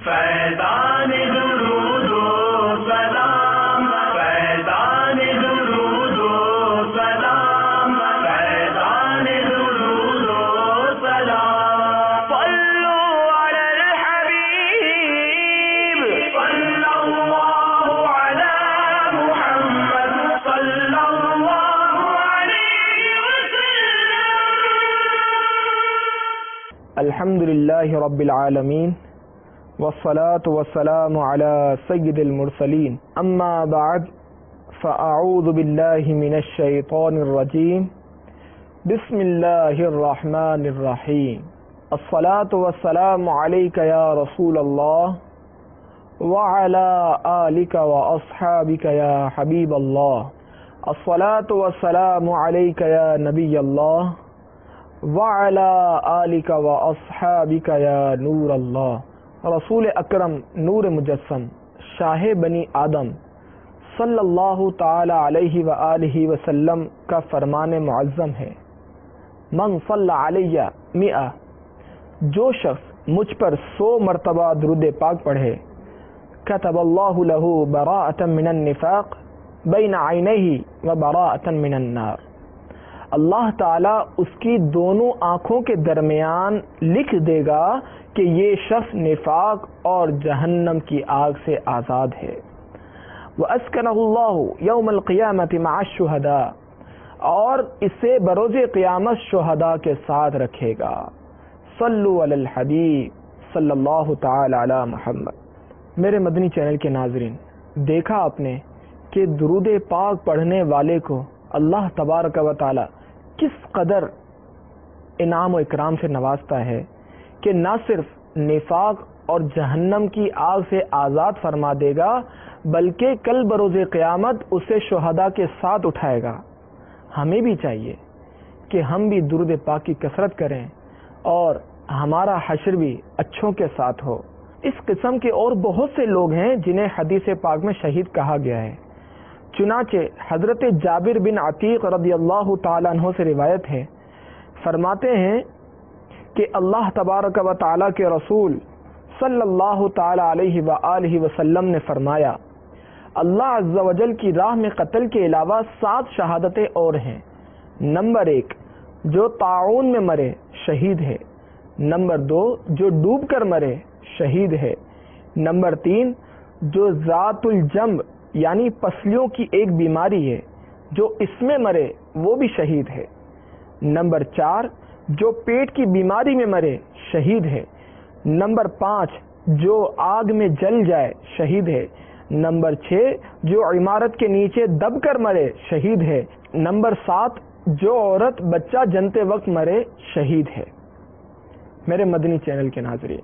فیضان درود و سلام، فیضان درود و سلام، فیضان درود و سلام. صلوا علی الحبیب صلی اللہ علی محمد صلی اللہ علیہ وسلم. الحمد للہ رب العالمین والصلاة والسلام على سید المرسلین، اما بعد فاعوذ باللہ من الشیطان الرجیم، بسم اللہ الرحمن الرحیم. الصلاة والسلام علیک یا رسول اللہ وعلى آلک واصحابک یا حبیب اللہ. الصلاة والسلام علیک یا نبی اللہ وعلى آلک واصحابک یا نور اللہ. رسول اکرم نور مجسم شاہ بنی آدم صلی اللہ تعالی علیہ وآلہ وسلم کا فرمان معظم ہے، من صلی علیہ 100، جو شخص مجھ پر 100 مرتبہ درود پاک پڑھے، کتب اللہ لہ براءۃ من النفاق بین عینیہ وبراءۃ من النار. اللہ تعالیٰ اس کی دونوں آنکھوں کے درمیان لکھ دے گا کہ یہ شخص نفاق اور جہنم کی آگ سے آزاد ہے. وَأَسْكَنَهُ اللَّهُ يَوْمَ الْقِيَامَةِ مَعَ الشُّهَدَاءِ، اور اسے بروز قیامت شہداء کے ساتھ رکھے گا. صلو علی الحبیب صلی اللہ تعالی علی محمد. میرے مدنی چینل کے ناظرین، دیکھا آپ نے کہ درود پاک پڑھنے والے کو اللہ تبارک و تعالی کس قدر انعام و اکرام سے نوازتا ہے کہ نہ صرف نفاق اور جہنم کی آگ سے آزاد فرما دے گا بلکہ کل بروز قیامت اسے شہداء کے ساتھ اٹھائے گا. ہمیں بھی چاہیے کہ ہم بھی درود پاک کی کثرت کریں اور ہمارا حشر بھی اچھوں کے ساتھ ہو. اس قسم کے اور بہت سے لوگ ہیں جنہیں حدیث پاک میں شہید کہا گیا ہے. چنانچہ حضرت جابر بن عتیق رضی اللہ تعالیٰ عنہ سے روایت ہے، فرماتے ہیں کہ اللہ تبارک و تعالیٰ کے رسول صلی اللہ تعالی علیہ وآلہ وسلم نے فرمایا، اللہ عز و جل کی راہ میں قتل کے علاوہ 7 شہادتیں اور ہیں. نمبر 1، جو طاعون میں مرے شہید ہے. نمبر 2، جو ڈوب کر مرے شہید ہے. نمبر 3، جو ذات الجنب یعنی پسلیوں کی ایک بیماری ہے، جو اس میں مرے وہ بھی شہید ہے. نمبر 4، جو پیٹ کی بیماری میں مرے شہید ہے. نمبر 5، جو آگ میں جل جائے شہید ہے. نمبر 6، جو عمارت کے نیچے دب کر مرے شہید ہے. نمبر 7، جو عورت بچہ جنتے وقت مرے شہید ہے. میرے مدنی چینل کے ناظرین،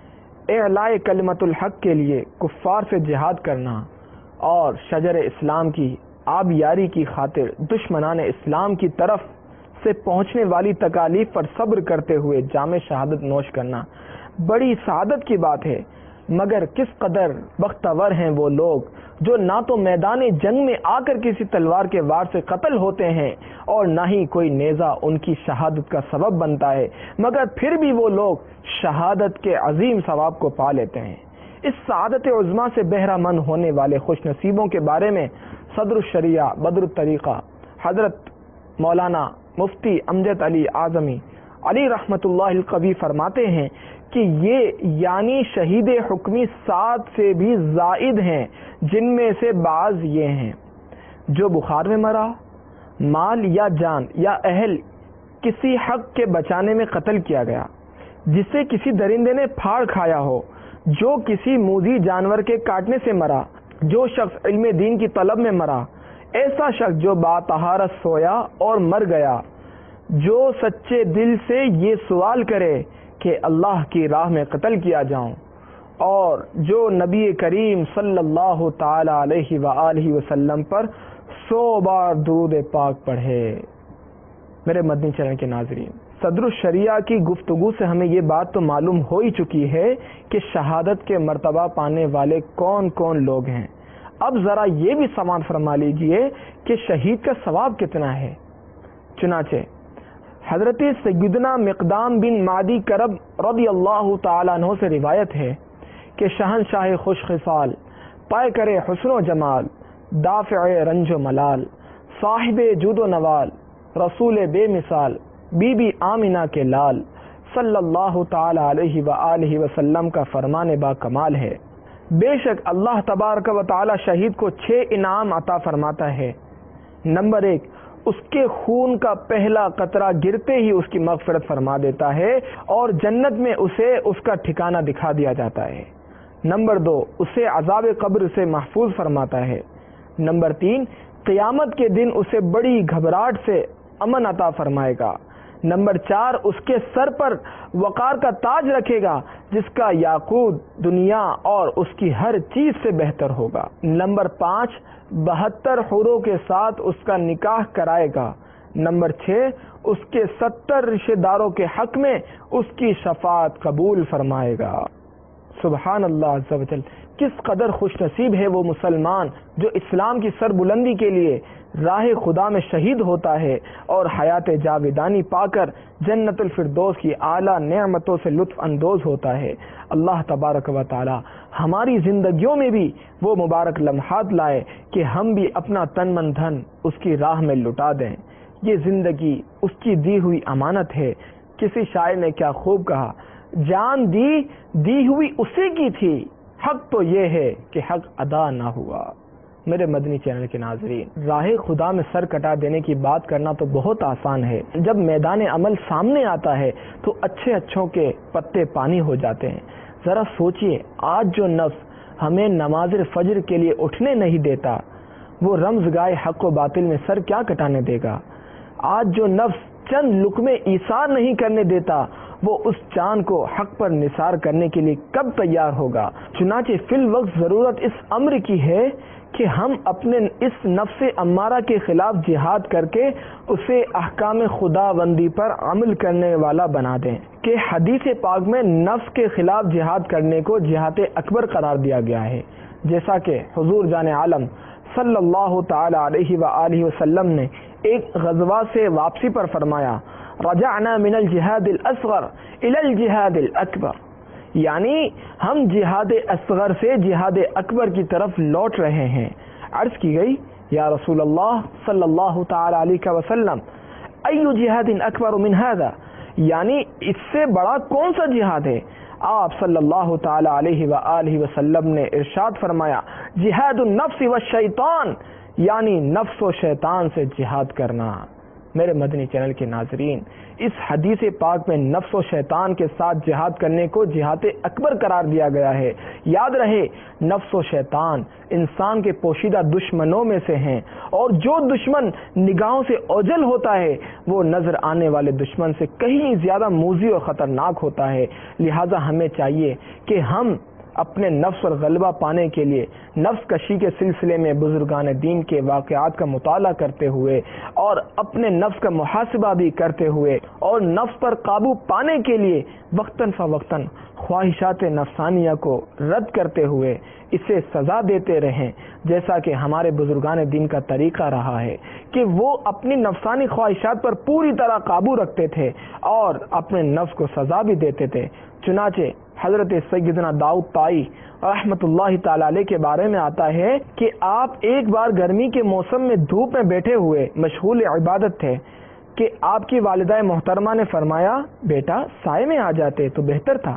اعلاء کلمت الحق کے لیے کفار سے جہاد کرنا اور شجر اسلام کی آبیاری کی خاطر دشمنان اسلام کی طرف سے پہنچنے والی تکالیف پر صبر کرتے ہوئے جام شہادت نوش کرنا بڑی سعادت کی بات ہے. مگر کس قدر بختور ہیں وہ لوگ جو نہ تو میدان جنگ میں آ کر کسی تلوار کے وار سے قتل ہوتے ہیں اور نہ ہی کوئی نیزہ ان کی شہادت کا سبب بنتا ہے، مگر پھر بھی وہ لوگ شہادت کے عظیم ثواب کو پا لیتے ہیں. اس سعادت عظمیٰ سے بہرہ مند ہونے والے خوش نصیبوں کے بارے میں صدر الشریعہ بدر الطریقہ حضرت مولانا مفتی امجد علی اعظمی علی رحمت اللہ القوی فرماتے ہیں کہ یہ یعنی شہید حکمی 7 سے بھی زائد ہیں، جن میں سے بعض یہ ہیں: جو بخار میں مرا، مال یا جان یا اہل کسی حق کے بچانے میں قتل کیا گیا، جسے کسی درندے نے پھاڑ کھایا ہو، جو کسی موذی جانور کے کاٹنے سے مرا، جو شخص علم دین کی طلب میں مرا، ایسا شخص جو باطہارت سویا اور مر گیا، جو سچے دل سے یہ سوال کرے کہ اللہ کی راہ میں قتل کیا جاؤں، اور جو نبی کریم صلی اللہ تعالی علیہ وآلہ وسلم پر 100 بار درود پاک پڑھے. میرے مدنی چینل کے ناظرین، صدر الشریعہ کی گفتگو سے ہمیں یہ بات تو معلوم ہو ہی چکی ہے کہ شہادت کے مرتبہ پانے والے کون کون لوگ ہیں. اب ذرا یہ بھی سماعت فرما لیجئے کہ شہید کا ثواب کتنا ہے. چنانچہ حضرت سیدنا مقدام بن معدی کرب رضی اللہ تعالیٰ عنہ سے روایت ہے کہ شہنشاہ خوش خصال، پائے کرے حسن و جمال، دافع رنج و ملال، صاحب جود و نوال، رسول بے مثال، بی بی آمنہ کے لال، صلی اللہ تعالی علیہ وآلہ وسلم کا فرمان با کمال ہے۔ بے شک اللہ تبارک و تعالی شہید کو 6 انعام عطا فرماتا ہے۔ نمبر 1، اس کے خون کا پہلا قطرہ گرتے ہی اس کی مغفرت فرما دیتا ہے اور جنت میں اسے اس کا ٹھکانہ دکھا دیا جاتا ہے۔ نمبر 2، اسے عذاب قبر سے محفوظ فرماتا ہے۔ نمبر 3، قیامت کے دن اسے بڑی گھبراہٹ سے امن عطا فرمائے گا۔ نمبر 4، اس کے سر پر وقار کا تاج رکھے گا جس کا یاقوت دنیا اور اس کی ہر چیز سے بہتر ہوگا۔ نمبر 5، 72 حوروں کے ساتھ اس کا نکاح کرائے گا۔ نمبر 6، اس کے 70 رشتہ داروں کے حق میں اس کی شفاعت قبول فرمائے گا۔ سبحان اللہ عز و جل، کس قدر خوش نصیب ہے وہ مسلمان جو اسلام کی سربلندی کے لیے راہ خدا میں شہید ہوتا ہے اور حیات جاویدانی پا کر جنت الفردوس کی اعلیٰ نعمتوں سے لطف اندوز ہوتا ہے۔ اللہ تبارک و تعالی ہماری زندگیوں میں بھی وہ مبارک لمحات لائے کہ ہم بھی اپنا تن من دھن اس کی راہ میں لٹا دیں۔ یہ زندگی اس کی دی ہوئی امانت ہے۔ کسی شاعر نے کیا خوب کہا، جان دی ہوئی اسی کی تھی، حق تو یہ ہے کہ حق ادا نہ ہوا۔ میرے مدنی چینل کے ناظرین، راہ خدا میں سر کٹا دینے کی بات کرنا تو بہت آسان ہے، جب میدان عمل سامنے آتا ہے تو اچھوں کے پتے پانی ہو جاتے ہیں۔ ذرا سوچئے، آج جو نفس ہمیں نماز فجر کے لیے اٹھنے نہیں دیتا، وہ رمز گائے حق و باطل میں سر کیا کٹانے دے گا؟ آج جو نفس چند لقمے ایثار نہیں کرنے دیتا، وہ اس چاند کو حق پر نثار کرنے کے لیے کب تیار ہوگا؟ چنانچہ فی الوقت ضرورت اس امر کی ہے کہ ہم اپنے اس نفس امارہ کے خلاف جہاد کر کے اسے احکام خداوندی پر عمل کرنے والا بنا دیں، کہ حدیث پاک میں نفس کے خلاف جہاد کرنے کو جہاد اکبر قرار دیا گیا ہے، جیسا کہ حضور جان عالم صلی اللہ تعالی علیہ وآلہ وسلم نے ایک غزوہ سے واپسی پر فرمایا، رجعنا من الجہاد الاصغر الى الجہاد الاکبر، یعنی ہم جہاد اصغر سے جہاد اکبر کی طرف لوٹ رہے ہیں۔ عرض کی گئی، یا رسول اللہ صلی اللہ تعالی علیہ وسلم، ای جہاد اکبر من هذا، یعنی اس سے بڑا کون سا جہاد ہے؟ آپ صلی اللہ تعالی علیہ وآلہ وسلم نے ارشاد فرمایا، جہاد النفس والشیطان، یعنی نفس و شیطان سے جہاد کرنا۔ میرے مدنی چینل کے ناظرین، اس حدیث پاک میں نفس و شیطان کے ساتھ جہاد کرنے کو جہاد اکبر قرار دیا گیا ہے۔ یاد رہے، نفس و شیطان انسان کے پوشیدہ دشمنوں میں سے ہیں، اور جو دشمن نگاہوں سے اوجھل ہوتا ہے وہ نظر آنے والے دشمن سے کہیں زیادہ موذی اور خطرناک ہوتا ہے۔ لہذا ہمیں چاہیے کہ ہم اپنے نفس پر غلبہ پانے کے لیے نفس کشی کے سلسلے میں بزرگان دین کے واقعات کا مطالعہ کرتے ہوئے اور اپنے نفس کا محاسبہ بھی کرتے ہوئے اور نفس پر قابو پانے کے لیے وقتاً فوقتاً خواہشات نفسانیہ کو رد کرتے ہوئے اسے سزا دیتے رہیں، جیسا کہ ہمارے بزرگان دین کا طریقہ رہا ہے کہ وہ اپنی نفسانی خواہشات پر پوری طرح قابو رکھتے تھے اور اپنے نفس کو سزا بھی دیتے تھے۔ چنانچہ حضرت سیدنا داؤد طائی رحمت اللہ تعالی علیہ کے بارے میں آتا ہے کہ آپ ایک بار گرمی کے موسم میں دھوپ میں بیٹھے ہوئے مشغول عبادت تھے کہ آپ کی والدہ محترمہ نے فرمایا، بیٹا سائے میں آ جاتے تو بہتر تھا۔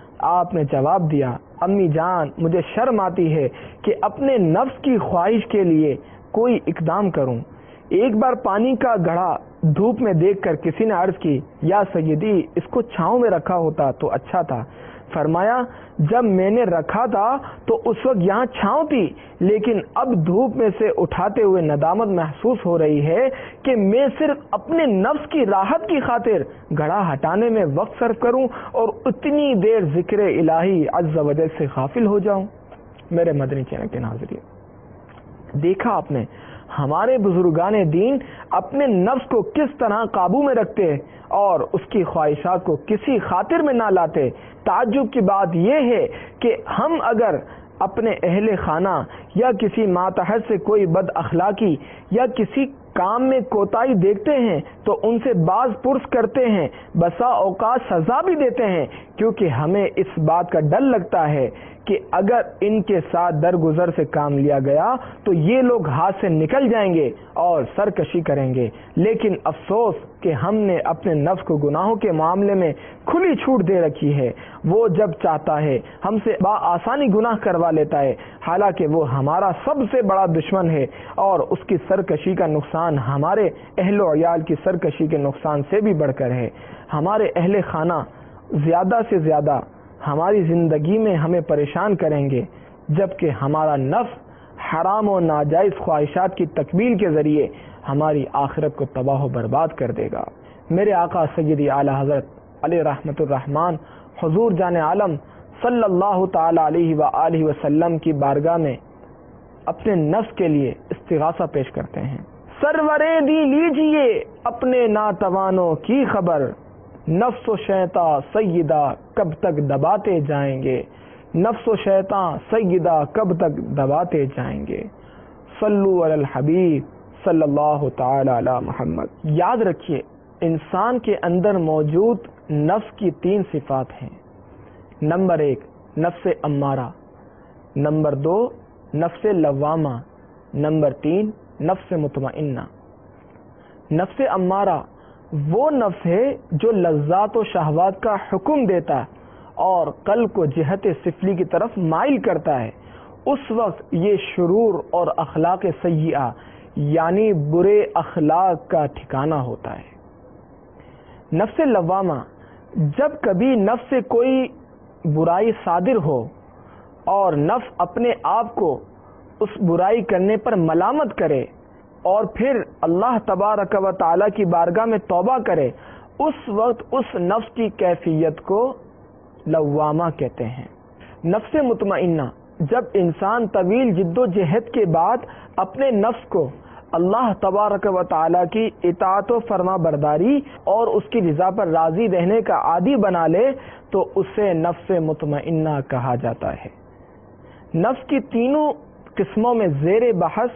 آپ نے جواب دیا، امی جان مجھے شرم آتی ہے کہ اپنے نفس کی خواہش کے لیے کوئی اقدام کروں۔ ایک بار پانی کا گھڑا دھوپ میں دیکھ کر کسی نے عرض کی، یا سیدی اس کو چھاؤں میں رکھا ہوتا تو اچھا تھا۔ فرمایا، جب میں نے رکھا تھا تو اس وقت یہاں چھاؤں تھی، لیکن اب دھوپ میں سے اٹھاتے ہوئے ندامت محسوس ہو رہی ہے کہ میں صرف اپنے نفس کی راحت کی خاطر گھڑا ہٹانے میں وقت صرف کروں اور اتنی دیر ذکر الہی عز و جل سے غافل ہو جاؤں۔ میرے مدنی چینل کے ناظرین، دیکھا آپ نے ہمارے بزرگان دین اپنے نفس کو کس طرح قابو میں رکھتے اور اس کی خواہشات کو کسی خاطر میں نہ لاتے۔ تعجب کی بات یہ ہے کہ ہم اگر اپنے اہل خانہ یا کسی ماتحت سے کوئی بد اخلاقی یا کسی کام میں کوتاہی دیکھتے ہیں تو ان سے باز پرس کرتے ہیں، بسا اوقات سزا بھی دیتے ہیں، کیونکہ ہمیں اس بات کا ڈر لگتا ہے کہ اگر ان کے ساتھ درگزر سے کام لیا گیا تو یہ لوگ ہاتھ سے نکل جائیں گے اور سرکشی کریں گے، لیکن افسوس کہ ہم نے اپنے نفس کو گناہوں کے معاملے میں کھلی چھوٹ دے رکھی ہے۔ وہ جب چاہتا ہے ہم سے بآسانی گناہ کروا لیتا ہے، حالانکہ وہ ہمارا سب سے بڑا دشمن ہے، اور اس کی سرکشی کا نقصان ہمارے اہل و عیال کی سرکشی کے نقصان سے بھی بڑھ کر ہے۔ ہمارے اہل خانہ زیادہ سے زیادہ ہماری زندگی میں ہمیں پریشان کریں گے، جبکہ ہمارا نفس حرام و ناجائز خواہشات کی تکمیل کے ذریعے ہماری آخرت کو تباہ و برباد کر دے گا۔ میرے آقا سیدی اعلی حضرت علیہ رحمت الرحمن حضور جان عالم صلی اللہ تعالی علیہ وآلہ وسلم کی بارگاہ میں اپنے نفس کے لیے استغاثہ پیش کرتے ہیں۔ سرورے دی لیجئے اپنے ناتوانوں کی خبر، نفس و شیطاں سیدہ کب تک دباتے جائیں گے، نفس و شیطاں سیدہ کب تک دباتے جائیں گے۔ صلو علی الحبیب صلی اللہ تعالی علی محمد۔ یاد رکھیے، انسان کے اندر موجود نفس کی 3 صفات ہیں۔ نمبر 1 نفس امارہ، نمبر 2 نفس لوامہ، نمبر 3 نفس مطمئنہ۔ نفس امارہ وہ نفس ہے جو لذات و شہوات کا حکم دیتا ہے اور قلب کو جہت سفلی کی طرف مائل کرتا ہے۔ اس وقت یہ شرور اور اخلاق سیئہ یعنی برے اخلاق کا ٹھکانہ ہوتا ہے۔ نفس لوامہ، جب کبھی نفس سے کوئی برائی صادر ہو اور نفس اپنے آپ کو اس برائی کرنے پر ملامت کرے اور پھر اللہ تبارک و تعالی کی بارگاہ میں توبہ کرے، اس وقت اس نفس کی کیفیت کو لوامہ کہتے ہیں۔ نفس مطمئنہ، جب انسان طویل جد و جہد کے بعد اپنے نفس کو اللہ تبارک و تعالی کی اطاعت و فرما برداری اور اس کی رضا پر راضی رہنے کا عادی بنا لے تو اسے نفس مطمئنہ کہا جاتا ہے۔ نفس کی تینوں قسموں میں زیر بحث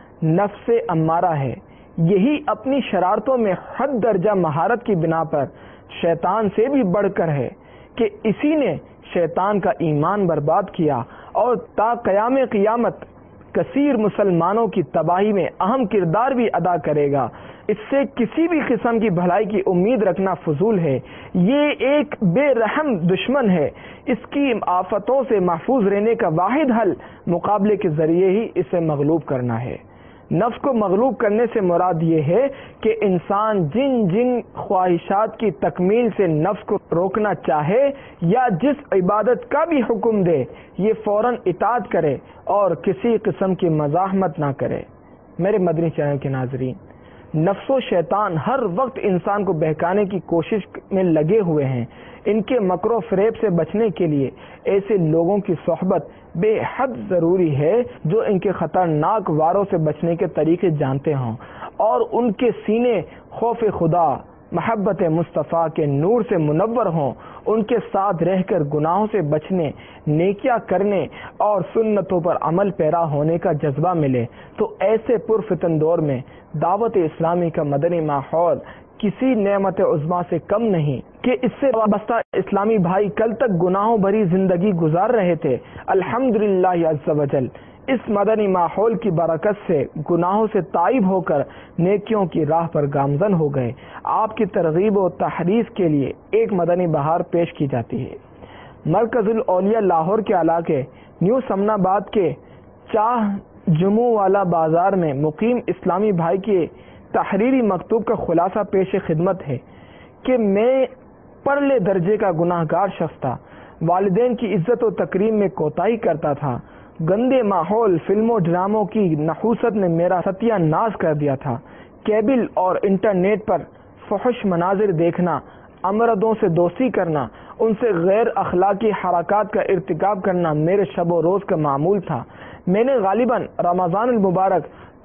نفس امارہ ہے۔ یہی اپنی شرارتوں میں حد درجہ مہارت کی بنا پر شیطان سے بھی بڑھ کر ہے کہ اسی نے شیطان کا ایمان برباد کیا اور تا قیام قیامت کثیر مسلمانوں کی تباہی میں اہم کردار بھی ادا کرے گا۔ اس سے کسی بھی قسم کی بھلائی کی امید رکھنا فضول ہے۔ یہ ایک بے رحم دشمن ہے۔ اس کی آفتوں سے محفوظ رہنے کا واحد حل مقابلے کے ذریعے ہی اسے مغلوب کرنا ہے۔ نفس کو مغلوب کرنے سے مراد یہ ہے کہ انسان جن جن خواہشات کی تکمیل سے نفس کو روکنا چاہے یا جس عبادت کا بھی حکم دے، یہ فوراً اطاعت کرے اور کسی قسم کی مزاحمت نہ کرے۔ میرے مدنی چینل کے ناظرین، نفس و شیطان ہر وقت انسان کو بہکانے کی کوشش میں لگے ہوئے ہیں۔ ان کے مکر و فریب سے بچنے کے لیے ایسے لوگوں کی صحبت بے حد ضروری ہے جو ان کے خطرناک واروں سے بچنے کے طریقے جانتے ہوں اور ان کے سینے خوف خدا، محبت مصطفیٰ کے نور سے منور ہوں۔ ان کے ساتھ رہ کر گناہوں سے بچنے، نیکیاں کرنے اور سنتوں پر عمل پیرا ہونے کا جذبہ ملے تو ایسے پرفتن دور میں دعوت اسلامی کا مدنی ماحول کسی نعمت عظمیٰ سے کم نہیں کہ اس سے وابستہ اسلامی بھائی کل تک گناہوں بھری زندگی گزار رہے تھے۔ الحمدللہ عز وجل اس مدنی ماحول کی برکت سے گناہوں سے تائب ہو کر نیکیوں کی راہ پر گامزن ہو گئے۔ آپ کی ترغیب و تحریض کے لیے ایک مدنی بہار پیش کی جاتی ہے۔ مرکز الاولیاء لاہور کے علاقے نیو سمن آباد کے چاہ جموں والا بازار میں مقیم اسلامی بھائی کے تحریری مکتوب کا خلاصہ پیش خدمت ہے کہ میں پرلے درجے کا گناہ گار شخص تھا، والدین کی عزت و تکریم میں کوتاہی کرتا تھا، گندے ماحول، فلموں ڈراموں کی نحوست نے میرا ستیہ ناز کر دیا تھا، کیبل اور انٹرنیٹ پر فحش مناظر دیکھنا، امردوں سے دوستی کرنا، ان سے غیر اخلاقی حرکات کا ارتکاب کرنا میرے شب و روز کا معمول تھا۔ میں نے غالباً رمضان المبارک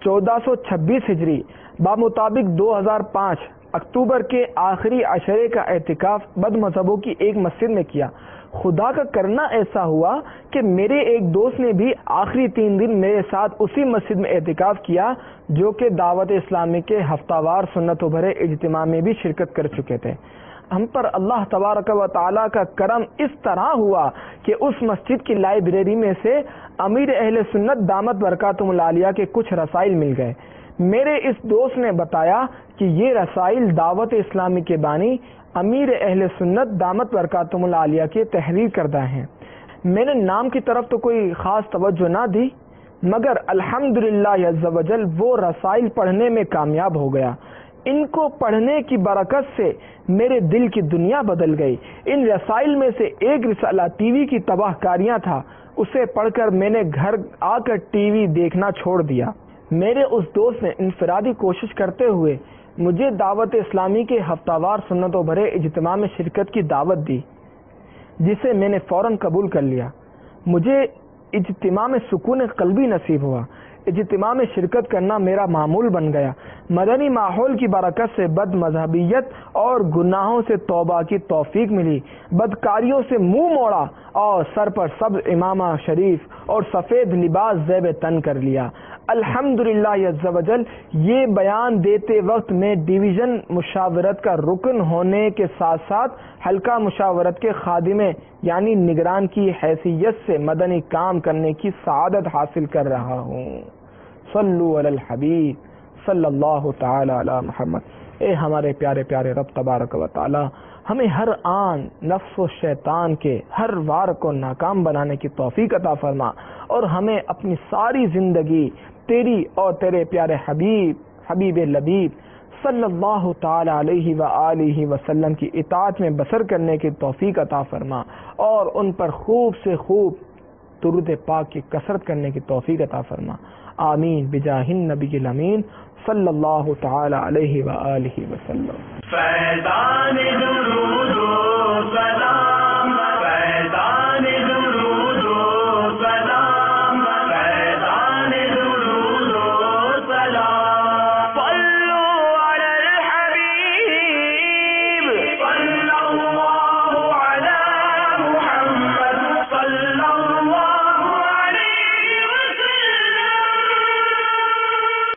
1426 ہجری بمطابق 2005 اکتوبر کے آخری عشرے کا اعتکاف بد مذہبوں کی ایک مسجد میں کیا۔ خدا کا کرنا ایسا ہوا کہ میرے ایک دوست نے بھی آخری 3 دن میرے ساتھ اسی مسجد میں اعتکاف کیا جو کہ دعوت اسلامی کے ہفتہ وار سنتوں بھرے اجتماع میں بھی شرکت کر چکے تھے۔ ہم پر اللہ تبارک و تعالیٰ کا کرم اس طرح ہوا کہ اس مسجد کی لائبریری میں سے امیر اہل سنت دامت برکاتہم العالیہ کے کچھ رسائل مل گئے۔ میرے اس دوست نے بتایا کہ یہ رسائل دعوت اسلامی کے بانی امیر اہل سنت دامت برکاتہم العالیہ کے تحریر کردہ ہیں۔ میں نے نام کی طرف تو کوئی خاص توجہ نہ دی، مگر الحمدللہ عز وجل وہ رسائل پڑھنے میں کامیاب ہو گیا۔ ان کو پڑھنے کی برکت سے میرے دل کی دنیا بدل گئی۔ ان رسائل میں سے ایک رسالہ ٹی وی کی تباہ کاریاں تھا، اسے پڑھ کر میں نے گھر آ کر ٹی وی دیکھنا چھوڑ دیا۔ میرے اس دوست نے انفرادی کوشش کرتے ہوئے مجھے دعوت اسلامی کے ہفتہ وار سنتوں بھرے اجتماع میں شرکت کی دعوت دی، جسے میں نے فوراً قبول کر لیا۔ مجھے اجتماع میں سکون قلبی نصیب ہوا۔ اجتماع میں شرکت کرنا میرا معمول بن گیا۔ مدنی ماحول کی برکت سے بد مذہبیت اور گناہوں سے توبہ کی توفیق ملی، بدکاریوں سے منہ موڑا اور سر پر سبز امامہ شریف اور سفید لباس زیب تن کر لیا۔ الحمدللہ عز وجل یہ بیان دیتے وقت میں ڈویژن مشاورت کا رکن ہونے کے ساتھ ساتھ حلقہ مشاورت کے خادمے یعنی نگران کی حیثیت سے مدنی کام کرنے کی سعادت حاصل کر رہا ہوں۔ صلو علی الحبیب صلی اللہ تعالی علی محمد۔ اے ہمارے پیارے پیارے رب تبارک و تعالی، ہمیں ہر آن نفس و شیطان کے ہر وار کو ناکام بنانے کی توفیق عطا فرما، اور ہمیں اپنی ساری زندگی تیری اور تیرے پیارے حبیب لبیب صلی اللہ تعالی علیہ وآلہ وسلم کی اطاعت میں بسر کرنے کی توفیق عطا فرما، اور ان پر خوب سے خوب درود پاک کی کثرت کرنے کی توفیق عطا فرما۔ آمین بجاہ النبی الامین صلی اللہ تعالی علیہ وآلہ وسلم۔ فیضان